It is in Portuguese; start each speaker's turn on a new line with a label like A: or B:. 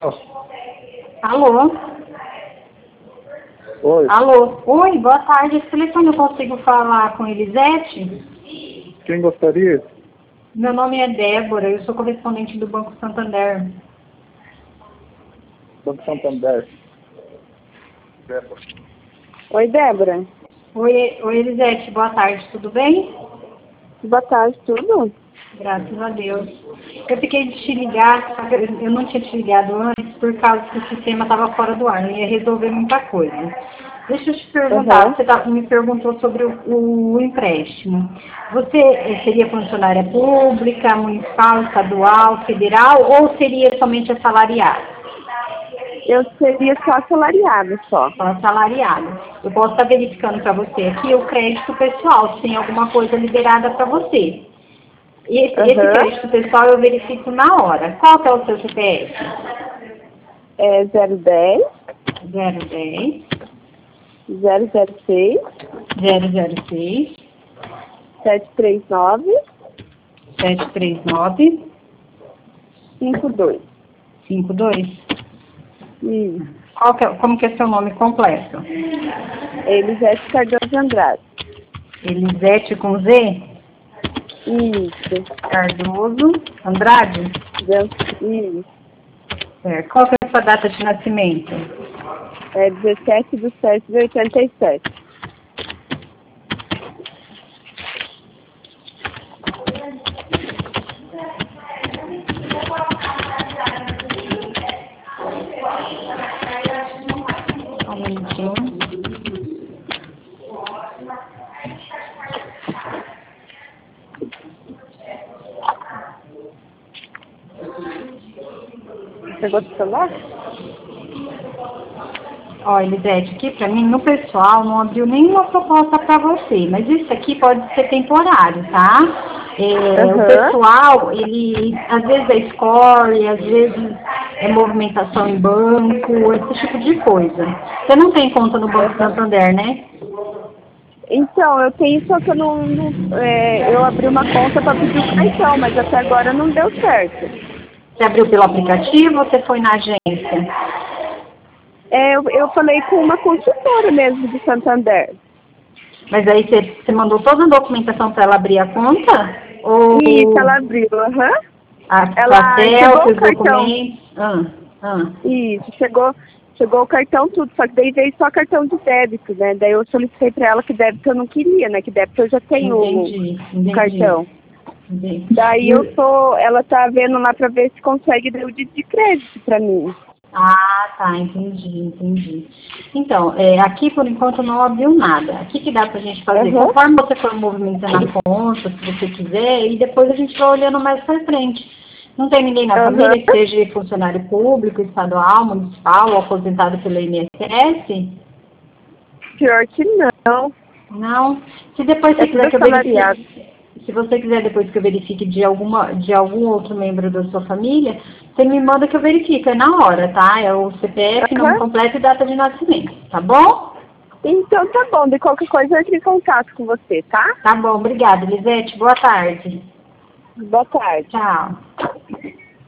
A: Alô?
B: Oi.
A: Alô? Oi, boa tarde. Esse telefone eu consigo falar com Elisete?
B: Quem gostaria?
A: Meu nome é Débora, eu sou correspondente do Banco Santander.
B: Banco Santander. Débora.
C: Oi, Débora.
A: Oi, Elisete, boa tarde, tudo bem?
C: Boa tarde, tudo?
A: Graças a Deus. Eu fiquei de te ligar, só que eu não tinha te ligado antes por causa que o sistema estava fora do ar, não ia resolver muita coisa. Deixa eu te perguntar,
C: Uhum.
A: você me perguntou sobre o empréstimo. Você seria funcionária pública, municipal, estadual, federal ou seria somente assalariado?
C: Eu seria só assalariada, só.
A: Só assalariado. Eu posso estar verificando para você aqui o crédito pessoal, se tem alguma coisa liberada para você. E esse crédito pessoal eu verifico na hora. Qual que é o seu CPF?
C: É 010
A: 010
C: 006
A: 006
C: 739
A: 739
C: 52.
A: 52.
C: Isso.
A: Como que é seu nome completo?
C: Elisete Cardoso Andrade.
A: Elisete com Z?
C: Isso.
A: Cardoso Andrade?
C: Isso.
A: Qual que é a sua data de nascimento?
C: É 17/7/87.
A: Só um minutinho.
C: Pegou do celular?
A: Ó, Elisete, aqui pra mim, no pessoal, não abriu nenhuma proposta para você, mas isso aqui pode ser temporário, tá? O pessoal, ele, às vezes é score, às vezes é movimentação em banco, esse tipo de coisa. Você não tem conta no Banco Santander, né?
C: Então, eu tenho, só que eu eu abri uma conta para pedir o cartão, mas até agora não deu certo.
A: Você abriu pelo aplicativo ou você foi na agência?
C: Eu falei com uma consultora mesmo de Santander.
A: Mas aí você mandou toda a documentação para ela abrir a conta? Ou
C: Isso, ela abriu,
A: a
C: chegou
A: selfie,
C: o
A: os
C: cartão.
A: documentos?
C: Isso, chegou o cartão tudo, só que daí veio só cartão de débito, né? Daí eu solicitei pra ela que débito eu não queria, né? Que débito eu já tenho o cartão.
A: Entendi.
C: Daí ela tá vendo lá pra ver se consegue dar o de crédito pra mim.
A: Ah, tá, entendi. Então, aqui por enquanto não abriu nada. Aqui que dá pra gente fazer, conforme você for movimentando a conta, se você quiser, e depois a gente vai olhando mais pra frente. Não tem ninguém na família que seja funcionário público, estadual, municipal ou aposentado pelo INSS?
C: Pior que não.
A: Não. Se depois você quiser que eu
C: assalariado.
A: verifique, se você quiser depois que eu verifique de algum outro membro da sua família, você me manda que eu verifique, é na hora, tá? É o CPF, nome completo e data de nascimento, tá bom?
C: Então tá bom, de qualquer coisa eu entro em contato com você, tá?
A: Tá bom, obrigada, Elisete. Boa tarde.
C: Boa tarde.
A: Tchau.